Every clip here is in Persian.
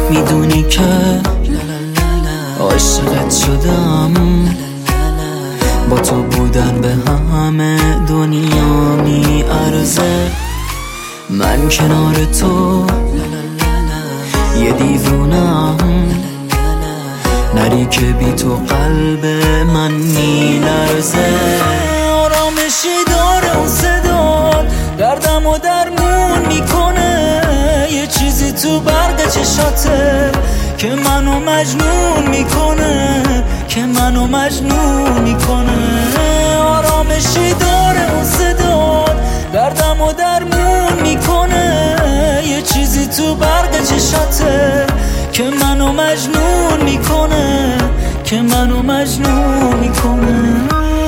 میدونی که عاشقت شدم، با تو بودن به همه دنیا میارزه. من کنار تو یه دیوونم، نری که بی تو قلب من میلرزه. آرامشی داره اون صدا، دردم و درمون میکنه. یه چیزی تو برق چشاته که منو مجنون میکنه، که منو مجنون میکنه. آرامشی داره اون صدا، دردم و درمون میکنه. یه چیزی تو برق چشاته که منو مجنون میکنه، که منو مجنون میکنه.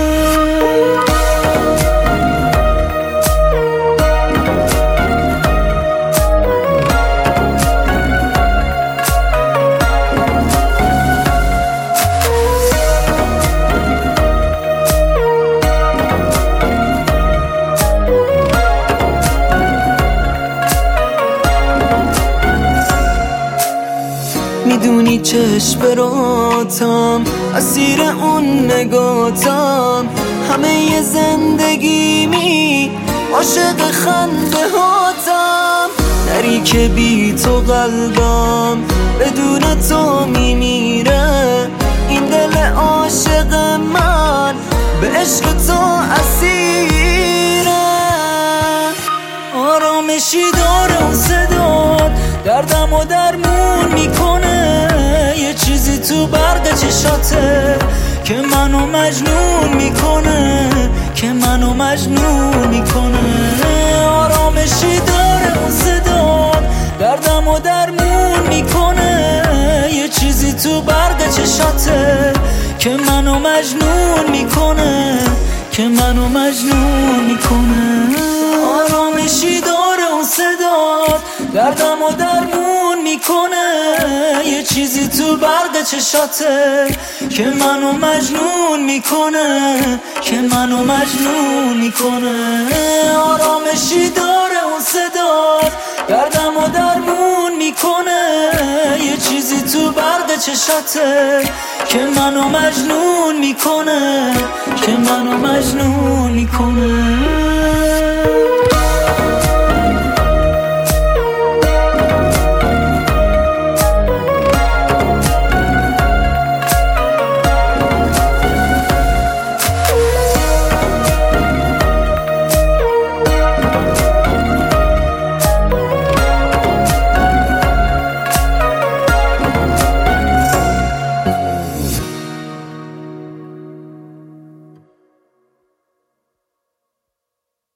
میدونی چشم براتم، اسیر اون نگاتم. همه زندگیمی عاشق خنده هاتم. نری که بی تو قلبم بدون تو میمیره. این دل عاشق من به عشق تو اسیره. آرامشی داره اون صدا، دردم و درمون میکنه. یه چیزی تو برق چشاته که منو مجنون میکنه، که منو مجنون میکنه. آرامشی داره اون صدا، دردم و درمون میکنه. یه چیزی تو برق چشاته که منو مجنون میکنه، که منو مجنون میکنه. آرامشی داره اون صدا، دردم و درمون میکنه. یه چیزی تو برق چشاته که منو مجنون میکنه، که منو مجنون میکنه. آرامشی داره اون صدا، دردم و درمون میکنه. یه چیزی تو برق چشاته که منو مجنون میکنه، که منو مجنون میکنه.